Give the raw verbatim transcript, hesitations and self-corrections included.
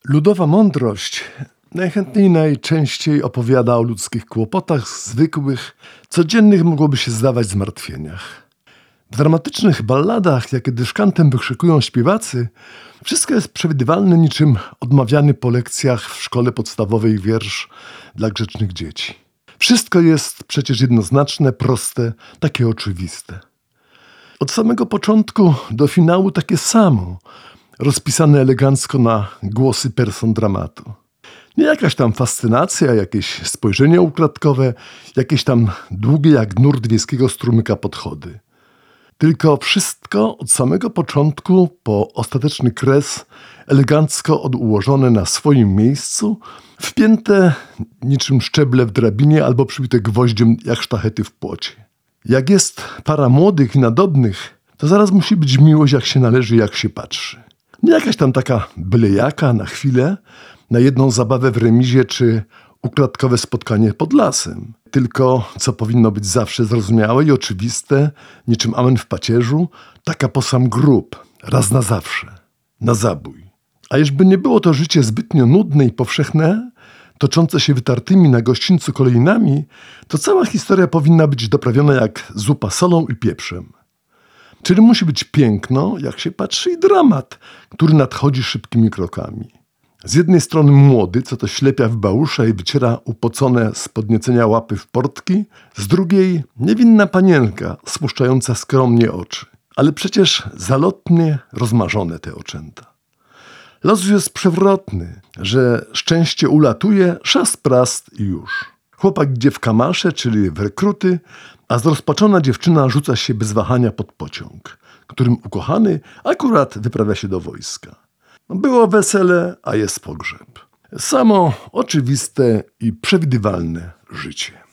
Ludowa mądrość najchętniej i najczęściej opowiada o ludzkich kłopotach, zwykłych, codziennych, mogłoby się zdawać, zmartwieniach. W dramatycznych balladach, jakie dyszkantem wykrzykują śpiewacy, wszystko jest przewidywalne, niczym odmawiany po lekcjach w szkole podstawowej wiersz dla grzecznych dzieci. Wszystko jest przecież jednoznaczne, proste, takie oczywiste. Od samego początku do finału takie samo, rozpisane elegancko na głosy person dramatu. Nie jakaś tam fascynacja, jakieś spojrzenie ukradkowe, jakieś tam długie jak nurt wiejskiego strumyka podchody. Tylko wszystko od samego początku po ostateczny kres, elegancko odułożone na swoim miejscu, wpięte niczym szczeble w drabinie albo przybite gwoździem jak sztachety w płocie. Jak jest para młodych i nadobnych, to zaraz musi być miłość jak się należy, jak się patrzy. Nie jakaś tam taka bylejaka na chwilę, na jedną zabawę w remizie czy ukradkowe spotkanie pod lasem. Tylko, co powinno być zawsze zrozumiałe i oczywiste, niczym amen w pacierzu, taka po sam grób, raz na zawsze, na zabój. A jeżby nie było to życie zbytnio nudne i powszechne, toczące się wytartymi na gościńcu kolejnami, to cała historia powinna być doprawiona jak zupa solą i pieprzem. Czyli musi być piękno, jak się patrzy, i dramat, który nadchodzi szybkimi krokami. Z jednej strony młody, co to ślepia w bałusza i wyciera upocone z podniecenia łapy w portki, z drugiej niewinna panienka spuszczająca skromnie oczy. Ale przecież zalotnie rozmarzone te oczęta. Los jest przewrotny, że szczęście ulatuje, szast prast i już. Chłopak idzie w kamasze, czyli w rekruty, a zrozpaczona dziewczyna rzuca się bez wahania pod pociąg, którym ukochany akurat wyprawia się do wojska. Było wesele, a jest pogrzeb. Samo oczywiste i przewidywalne życie.